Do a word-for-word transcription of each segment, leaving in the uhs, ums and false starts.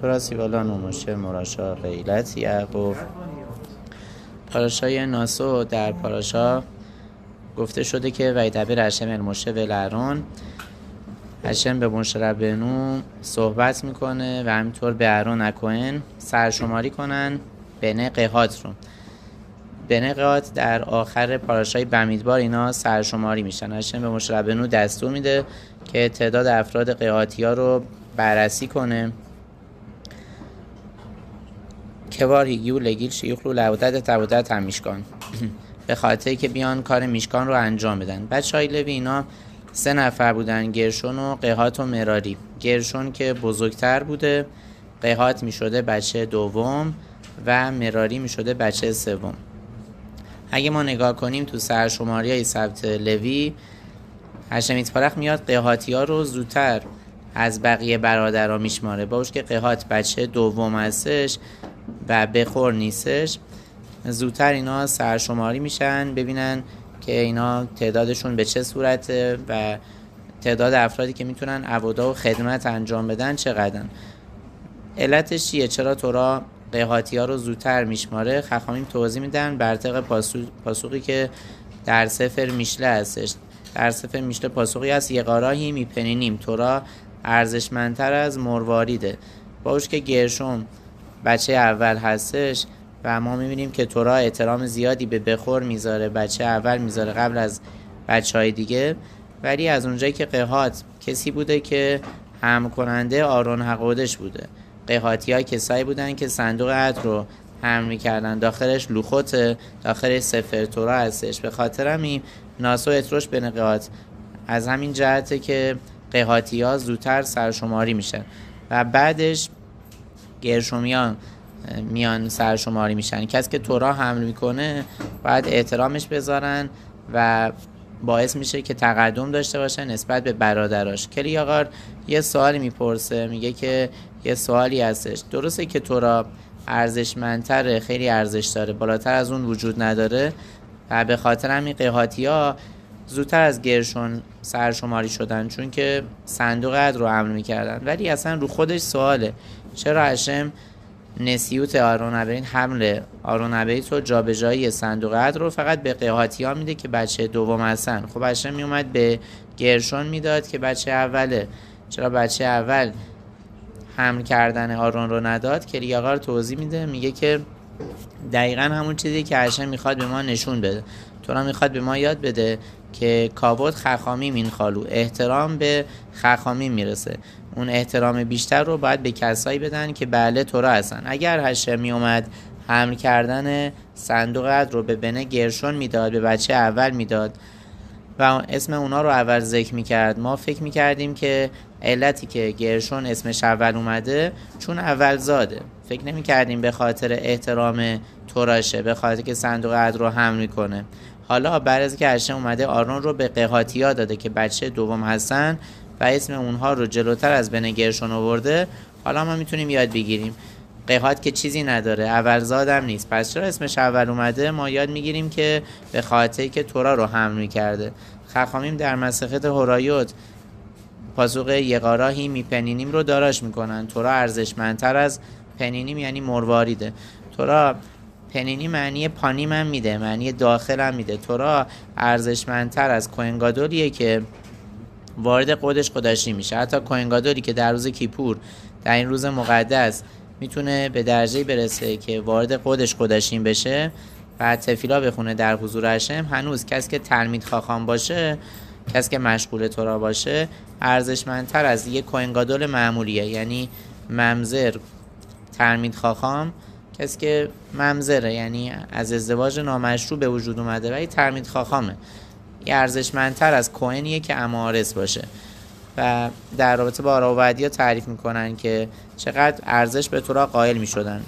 تورا سیوالا نموشه مراشا غیلت یعقوب. پاراشای ناسو در پاراشا گفته شده که ویدبر هشم الموشه ولرون، هشم به موشه ربنو صحبت میکنه و همینطور به ارون اکوهن سرشماری کنن بنه قهات رو. بنه قهات در آخر پاراشای بمیدبار اینا سرشماری میشن. هشم به موشه ربنو دستور میده که تعداد افراد قهاتی ها رو بررسی کنه که وار هیگیو لگیل شیخلو لودت تودت هم میشکان به خاطری که بیان کار میشکان رو انجام بدن. بچه های لوی اینا سه نفر بودن، گرشون و قهات و مراری. گرشون که بزرگتر بوده، قهات میشده بچه دوم و مراری میشده بچه سوم. اگه ما نگاه کنیم تو سرشماری های سبت لوی، هشم ایتبارک میاد قهاتی ها رو زودتر از بقیه برادرها میشماره، باوش که قهات بچه دوم هستش و بخور نیستش. زودتر اینا سرشماری میشن ببینن که اینا تعدادشون به چه صورته و تعداد افرادی که میتونن عبودا و خدمت انجام بدن چقدرن. علتش چیه؟ چرا تورا قهاتی ها رو زودتر میشماره؟ خخامیم توضیح میدن بر طبق پاسخی که در سفر میشله هستش. در سفر میشله پاسخی هست یقاراهی میپنینیم، تورا ارزشمندتر از مرواریده. باوش که گرشوم بچه اول هستش و ما میبینیم که تورا احترام زیادی به بخور میذاره، بچه اول میذاره قبل از بچه های دیگه. ولی از اونجایی که قهات کسی بوده که هم کننده آرون حقودش بوده، قهاتی ها کسایی بودن که صندوق عهد رو حمل میکردن، داخلش لوخوت، داخلش سفر تورا هستش. به خاطر همین ناسو اتروش بین قهات از همین جهته که قهاتی ها زودتر سرشماری میشن و بعدش گرشومیان میان سرشماری میشن. کسی که تورا حمل میکنه باید احترامش بذارن و باعث میشه که تقدم داشته باشه نسبت به برادراش. کلی آقار یه سوالی میپرسه، میگه که یه سوالی هستش، درسته که تورا ارزشمندتره، خیلی ارزش داره، بالاتر از اون وجود نداره و به خاطر همین قهاتی ها زودتر از گرشون سرشماری شدن چون که صندوق عهد رو حمل میکردن. ولی اصلا رو خودش سواله چرا هشم نسیوت آرون ابرین حمل آرون ابریت و جابجایی صندوق عهد رو فقط به قهاتی ها میده که بچه دوم هستن؟ خب هشم میومد به گرشون میداد که بچه اوله، چرا بچه اول حمل کردن آرون رو نداد؟ که ریاقار توضیح میده، میگه که دقیقا همون چیزی که هشم میخواد به ما نشون بده. تورا میخواد به ما یاد بده که کابوت خخامیم این خالو، احترام به خخامیم میرسه. اون احترام بیشتر رو باید به کسایی بدن که بله تورا هستن. اگر هشم میومد حمل کردن صندوق عهد رو به بنه گرشون میداد، به بچه اول میداد و اسم اونا رو اول ذکر میکرد، ما فکر میکردیم که علتی که گرشون اسمش اول اومده چون اول زاده، فکر نمیکردیم به خاطر احترام توراشه، به خاطر که صندوق عهد رو حمل میکنه. حالا بعد از که هشم اومده آرون رو به قهاتی ها داده که بچه دوم هستن و اسم اونها رو جلوتر از بنه گرشون آورده، حالا ما میتونیم یاد بگیریم قهات که چیزی نداره، اول زادم نیست، پس چرا اسمش اول اومده؟ ما یاد میگیریم که به خاطری که تورا رو حمل میکرده. خخامیم در مسخت هورایوت پاسخ یقاراهی میپنینیم رو داراش میکنن. تورا ارزشمندتر از پنینیم یعنی مرواریده. تورا پنینی معنی پانیم هم میده، معنی داخل هم میده. تورا ارزشمندتر از کوهنگادوریه که وارد قدش قدشی میشه. حتی کوهنگادوری که در روز کیپور، در این روز مقدس، میتونه به درجه برسه که وارد قدش قدشین بشه و تفیلا بخونه در حضور هشم، هنوز کسی که تلمید خاخام باشه، کسی که مشغول تورا باشه، ارزشمندتر از یک کوهنگادول معمولیه. یعنی ممزر تلمید خاخام کسی که ممزره، یعنی از ازدواج نامشروع به وجود اومده، ولی تلمید خاخامه، یه ارزشمندتر از کوهنیه که امارس باشه. و در رابطه با آراوودیا تعریف میکنن که چقدر ارزش به تورا قائل میشدن.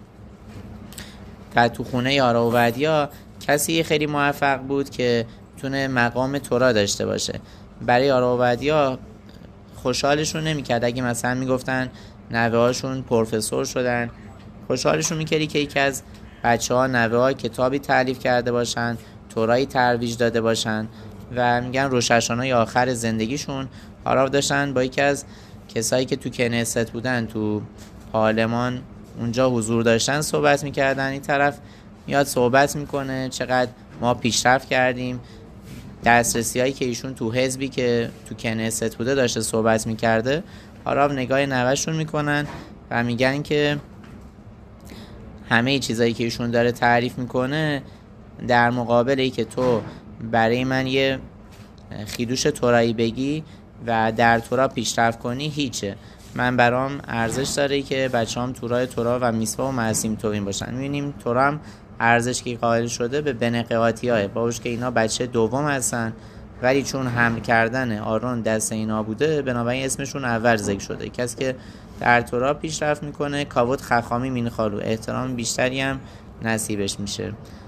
و تو خونه آراوودیا کسی خیلی موفق بود که تونه مقام تورا داشته باشه. برای آراوودیا خوشحالشون نمیکرد اگه مثلا میگفتن نوه هاشون پروفسور شدن، خوشحالشون میکردی که یکی از بچه ها نوه ها کتابی تالیف کرده باشن، تورایی ترویج داده باشن و میگن روششانای آخر زندگیشون حالا داشتن با یکی از کسایی که تو کنیست بودن، تو عالمان اونجا حضور داشتن صحبت میکردن. این طرف میاد صحبت میکنه چقدر ما پیشرفت کردیم، دسترسی هایی که ایشون تو حزبی که تو کنست بوده داشته صحبت میکرده. حالا نگاه نوشون میکنن و میگن که همه چیزایی که ایشون داره تعریف میکنه در مقابل ای که تو برای من یه خیدوش تورایی بگی و در تورا پیشرفت کنی هیچه. من برام ارزش داره که بچه‌ام تو راه تورا و میسوا و معصیم توبین باشن. می‌بینیم تورا هم ارزش که قائل شده به بنقاطی‌ها، باوش که اینا بچه دوم هستن ولی چون حمل کردن آرون دست اینا بوده بنابراین اسمشون اول ذکر شده. کسی که در تورا پیشرفت میکنه کاوت خخامی مینخالو، احترام بیشتری هم نصیبش میشه.